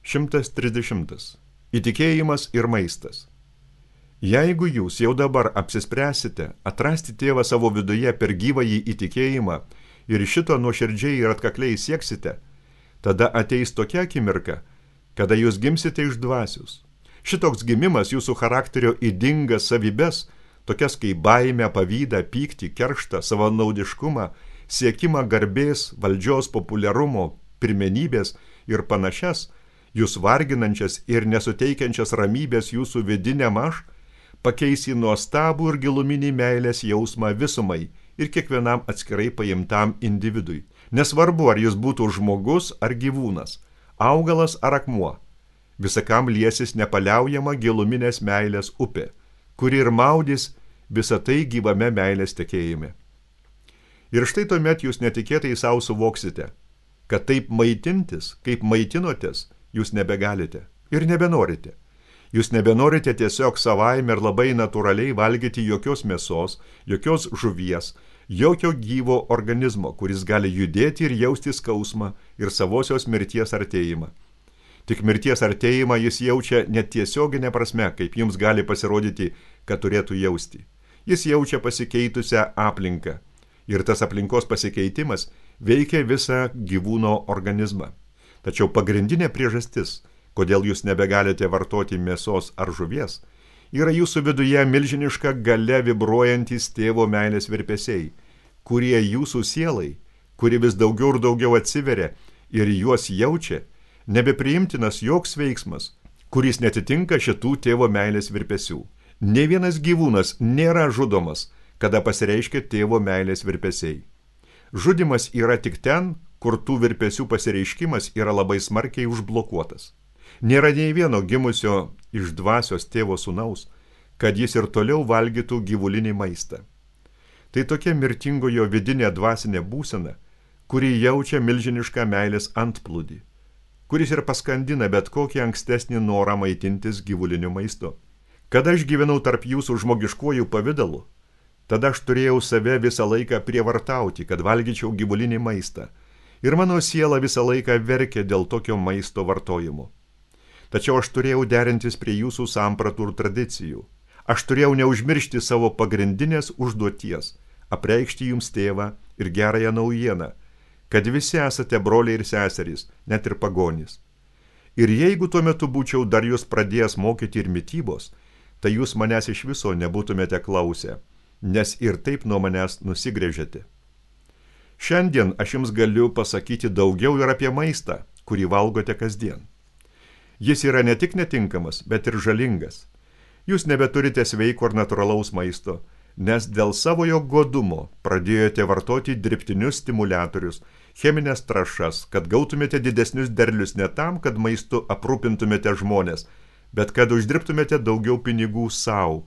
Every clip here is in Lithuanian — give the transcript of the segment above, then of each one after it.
130. Įtikėjimas ir maistas. Jeigu jūs jau dabar apsispręsite atrasti tėvą savo viduje per gyvąjį įtikėjimą ir šito nuoširdžiai ir atkakliai sieksite, tada ateis tokia akimirka, kada jūs gimsite iš dvasios. Šitoks gimimas jūsų charakterio ydingas savybes, tokias kaip baimę, pavydą, pyktį, kerštą, savanaudiškumą, siekimą garbės, valdžios, populiarumo, pirmenybės ir panašias, jūs varginančias ir nesuteikiančias ramybės jūsų vidiniam aš, pakeis į nuostabų ir giluminį meilės jausmą visumai ir kiekvienam atskirai paimtam individui. Nesvarbu, ar jis būtų žmogus ar gyvūnas, augalas ar akmuo, visakam liesis nepaliaujama giluminės meilės upė, kuri ir maudys visą tai gyvame meilės tekėjime. Ir štai tuomet jūs netikėtai savo suvoksite, kad taip maitintis, kaip maitinotės, jūs nebegalite ir nebenorite. Jūs nebenorite tiesiog savaime ir labai natūraliai valgyti jokios mėsos, jokios žuvies, jokio gyvo organizmo, kuris gali judėti ir jausti skausmą ir savosios mirties artėjimą. Tik mirties artėjimą jis jaučia net tiesioginė prasme, kaip jums gali pasirodyti, kad turėtų jausti. Jis jaučia pasikeitusią aplinką ir tas aplinkos pasikeitimas veikia visą gyvūno organizmą. Tačiau pagrindinė priežastis, kodėl jūs nebegalite vartoti mėsos ar žuvies, yra jūsų viduje milžiniška galia vibruojantis tėvo meilės virpesiai, kurie jūsų sielai, kuri vis daugiau ir daugiau atsiveria ir juos jaučia, nebepriimtinas joks veiksmas, kuris netitinka šitų tėvo meilės virpesių. Nė vienas gyvūnas nėra žudomas, kada pasireiškia tėvo meilės virpesiai. Žudimas yra tik ten, kur tų virpesių pasireiškimas yra labai smarkiai užblokuotas. Nėra nei vieno gimusio iš dvasios tėvo sūnaus, kad jis ir toliau valgytų gyvulinį maistą. Tai tokia mirtingojo vidinė dvasinė būsena, kuri jaučia milžinišką meilės antplūdį, kuris ir paskandina bet kokį ankstesnį norą maitintis gyvuliniu maistu. Kada aš gyvenau tarp jūsų žmogiškuojų pavidalu, tada aš turėjau save visą laiką prievartauti, kad valgyčiau gyvulinį maistą, ir mano siela visą laiką verkė dėl tokio maisto vartojimo. Tačiau aš turėjau derintis prie jūsų sampratų ir tradicijų. Aš turėjau neužmiršti savo pagrindinės užduoties, apreikšti jums tėvą ir gerąją naujieną, kad visi esate broliai ir seserys, net ir pagonys. Ir jeigu tuo metu būčiau dar jūs pradėjęs mokyti ir mitybos, tai jūs manęs iš viso nebūtumėte klausę, nes ir taip nuo manęs nusigręžėte. Šiandien aš jums galiu pasakyti daugiau ir apie maistą, kurį valgote kasdien. Jis yra ne tik netinkamas, bet ir žalingas. Jūs nebeturite sveiko ir natūralaus maisto, nes dėl savojo godumo pradėjote vartoti dirbtinius stimuliatorius, cheminės trąšas, kad gautumėte didesnius derlius ne tam, kad maistu aprūpintumėte žmonės, bet kad uždirbtumėte daugiau pinigų savo.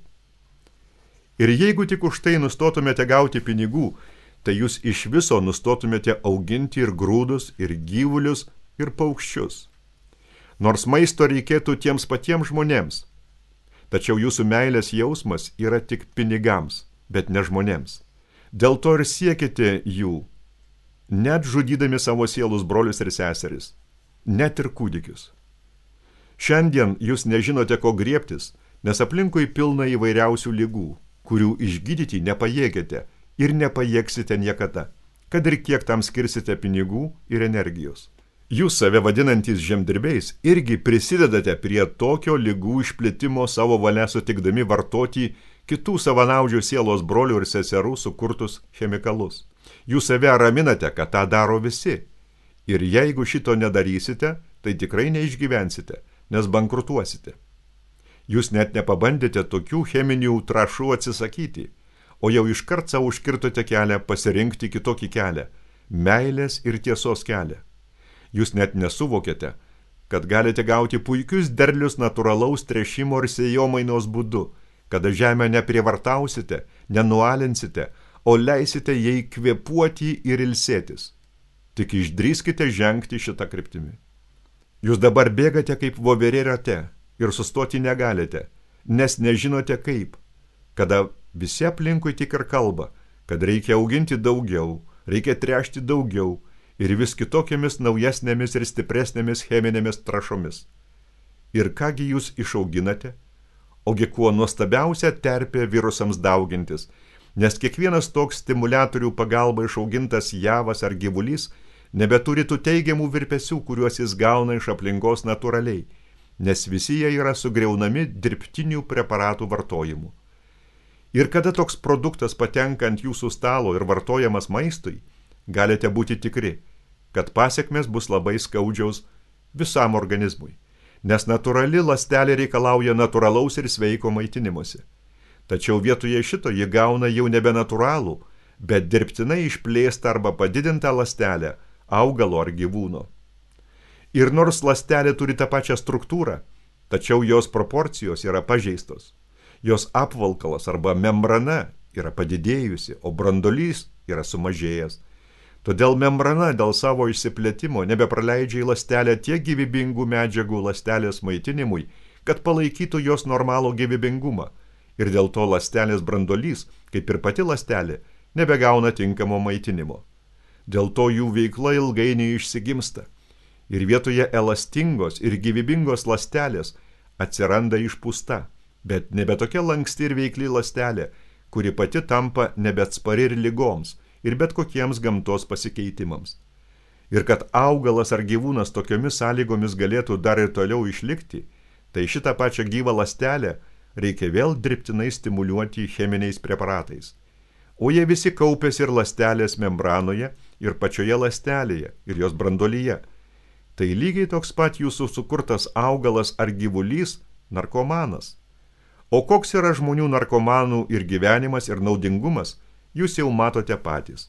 Ir jeigu tik už tai nustotumėte gauti pinigų, tai jūs iš viso nustotumėte auginti ir grūdus, ir gyvulius, ir paukščius. Nors maisto reikėtų tiems patiems žmonėms, tačiau jūsų meilės jausmas yra tik pinigams, bet ne žmonėms. Dėl to ir siekite jų, net žudydami savo sielus brolius ir seseris, net ir kūdikius. Šiandien jūs nežinote, ko griebtis, nes aplinkui pilna įvairiausių ligų, kurių išgydyti nepajėgėte ir nepajėgsite niekada, kad ir kiek tam skirsite pinigų ir energijos. Jūs save vadinantys žemdirbiais irgi prisidedate prie tokio ligų išplitimo savo valia sutikdami vartoti kitų savanaudžių sielos brolių ir seserų sukurtus chemikalus. Jūs save raminate, kad tą daro visi. Ir jeigu šito nedarysite, tai tikrai neišgyvensite, nes bankrutuosite. Jūs net nepabandėte tokių cheminių trąšų atsisakyti, o jau iškart savo užkirtote kelią pasirinkti kitokį kelią – meilės ir tiesos kelią. Jūs net nesuvokėte, kad galite gauti puikius derlius natūralaus tręšimo ir sėjomainos būdu, kada žemę neprievartausite, nenualinsite, o leisite jai kvėpuoti ir ilsėtis. Tik išdrįskite žengti šitą kryptimį. Jūs dabar bėgate kaip voverė rate ir sustoti negalite, nes nežinote kaip, kada visi aplinkui tik ir kalba, kad reikia auginti daugiau, reikia tręšti daugiau, ir vis kitokiamis naujesnėmis ir stipresnėmis cheminėmis trąšomis. Ir kągi jūs išauginate? Ogi kuo nuostabiausia terpė virusams daugintis, nes kiekvienas toks stimuliatorių pagalba išaugintas javas ar gyvulys nebeturi tų teigiamų virpesių, kuriuos jis gauna iš aplinkos natūraliai, nes visi jie yra sugriaunami dirbtinių preparatų vartojimu. Ir kada toks produktas patenka ant jūsų stalo ir vartojamas maistui, galite būti tikri, kad pasekmės bus labai skaudžiaus visam organizmui, nes natūrali ląstelė reikalauja natūralaus ir sveiko maitinimuose. Tačiau vietoje šito ji gauna jau nebe natūralų, bet dirbtinai išplėstą arba padidintą ląstelę augalo ar gyvūno. Ir nors ląstelė turi tą pačią struktūrą, tačiau jos proporcijos yra pažeistos. Jos apvalkalas arba membrana yra padidėjusi, o branduolys yra sumažėjęs. Todėl membrana dėl savo išsiplėtimo nebepraleidžia į ląstelę tiek gyvybingų medžiagų ląstelės maitinimui, kad palaikytų jos normalų gyvybingumą. Ir dėl to ląstelės branduolys, kaip ir pati ląstelė, nebegauna tinkamo maitinimo. Dėl to jų veikla ilgainiui išsigimsta. Ir vietoje elastingos ir gyvybingos ląstelės atsiranda išpūsta, bet nebe tokia lanksti ir veikli ląstelė, kuri pati tampa nebeatspari ir ligoms, ir bet kokiems gamtos pasikeitimams. Ir kad augalas ar gyvūnas tokiomis sąlygomis galėtų dar ir toliau išlikti, tai šitą pačią gyvą ląstelę reikia vėl dirbtinai stimuliuoti cheminiais preparatais. O jie visi kaupiasi ir ląstelės membranoje, ir pačioje ląstelėje, ir jos branduolyje. Tai lygiai toks pat jūsų sukurtas augalas ar gyvulys narkomanas. O koks yra žmonių narkomanų ir gyvenimas ir naudingumas, jūs jau matote patys.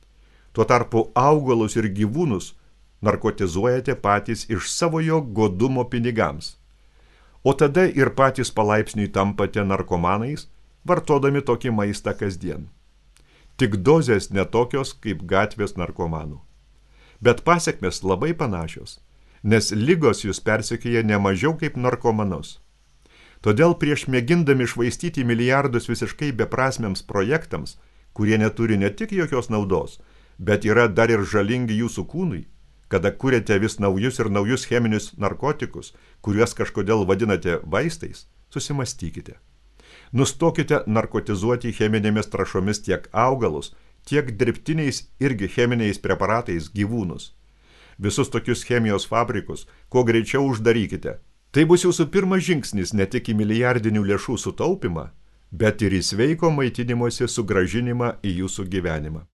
Tuo tarpu augalus ir gyvūnus narkotizuojate patys iš savojo godumo pinigams. O tada ir patys palaipsniui tampate narkomanais, vartodami tokį maistą kasdien. Tik dozės netokios kaip gatvės narkomanų. Bet pasekmės labai panašios, nes ligos jūs persekioja ne mažiau kaip narkomanus. Todėl prieš mėgindami švaistyti milijardus visiškai beprasmiams projektams, kurie neturi ne tik jokios naudos, bet yra dar ir žalingi jūsų kūnui, kada kuriate vis naujus ir naujus cheminius narkotikus, kuriuos kažkodėl vadinate vaistais, susimastykite. Nustokite narkotizuoti cheminėmis trąšomis tiek augalus, tiek dirbtiniais irgi cheminiais preparatais gyvūnus. Visus tokius chemijos fabrikus kuo greičiau uždarykite. Tai bus jūsų pirmas žingsnis ne tik į milijardinių lėšų sutaupimą, bet ir į sveiko maitinimosi sugrąžinimą į jūsų gyvenimą.